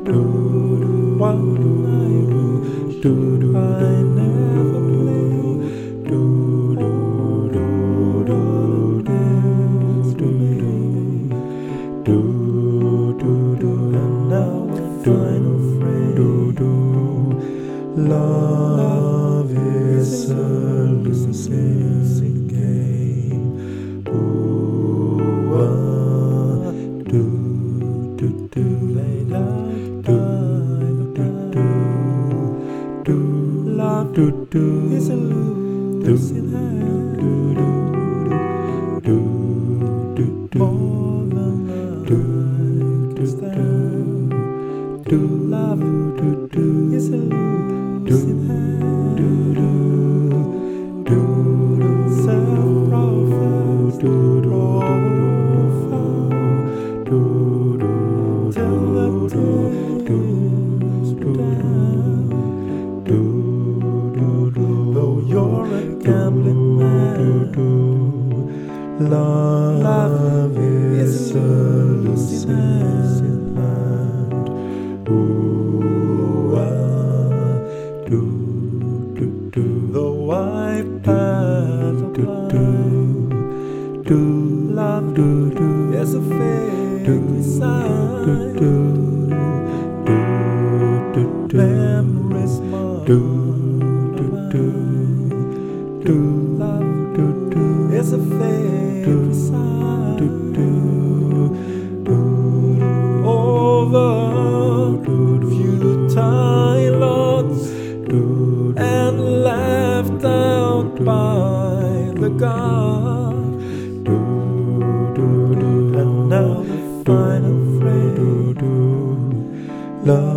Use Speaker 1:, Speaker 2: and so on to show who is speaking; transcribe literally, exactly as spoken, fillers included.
Speaker 1: do, what do I do? Do, do, I never play. Do, do, do, do, do, do, do, do, do, and now I find a friend. Do, do, love is a losing game. Ooh, ah, do, do, do, do, do, do, do, love, do, do, is a losing hand. Do, do, do, do, more than do, do, do, love, do, do, is a losing hand. Do, do, do, self-profile, do, do, do, do, tell the tales down. Do, do, do, though you're a gambling man, love is a losing hand. Ooh, ah, do, do, do, though I've had a blind, do, love, do, do, yes, a fake sign. Do, do, do, do, do, memories mine. Do, do, do, do, love, do, do, yes, a fake sign. Do, do, do, over futile odds and left out by the God. Do, do, do, and now the final phrase. Love